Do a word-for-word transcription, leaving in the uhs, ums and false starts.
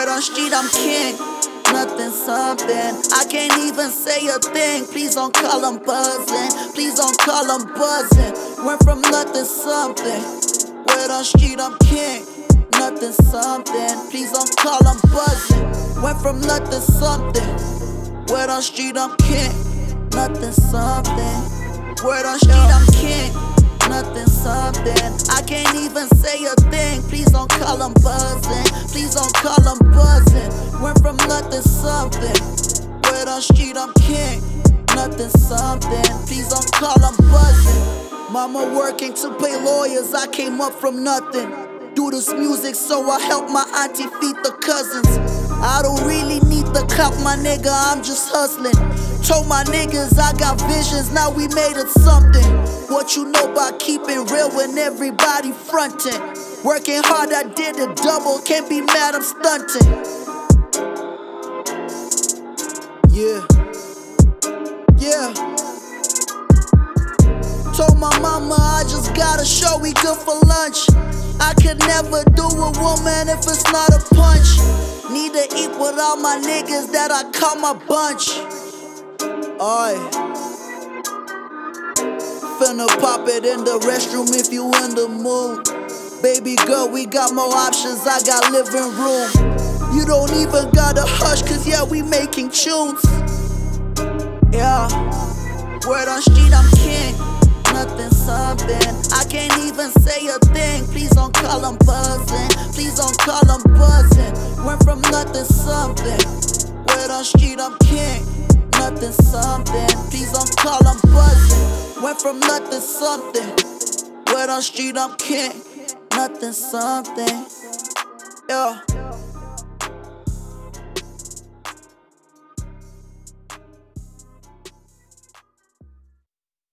Word on street, I'm king. Nothing, something. I can't even say a thing. Please don't call I'm buzzing. Please don't call I'm buzzing. Went from nothing, something. Word on street, I'm king. Nothing, something. Please don't call I'm buzzing. Went from nothing, something. Word on street, I'm king. Nothing, something. Word on street, I'm king. Nothing, something. I can't even say a thing. Please don't call I'm buzzing. Please don't call I'm buzzing. Went from nothing, something. Word on street, I'm king. Nothing, something. Please don't call I'm buzzing. Mama working to pay lawyers. I came up from nothing. Do this music so I help my auntie feed the cousins. I don't really need the clout, my nigga, I'm just hustling. Told my niggas I got visions, now we made it something. What you know about keeping real when everybody frontin'? Working hard, I did a double, can't be mad, I'm stunting. Yeah, yeah. Told my mama I just got a show, we good for lunch. I could never do a woman if it's not a punch. Need to eat with all my niggas that I call my bunch. Oi. Finna pop it in the restroom if you in the mood. Baby girl, we got more options, I got living room. You don't even gotta hush, cause yeah, we making tunes. Yeah. Word on street, I'm king. Nothing, something. I can't even say a thing. Please don't call I'm buzzing. Please don't call I'm buzzing. Went from nothing, something. Word on street, I'm king. Nothing, something. Please don't call I'm buzzing. Went from nothing, something. Word on street, I'm king. Nothing, something. Yeah.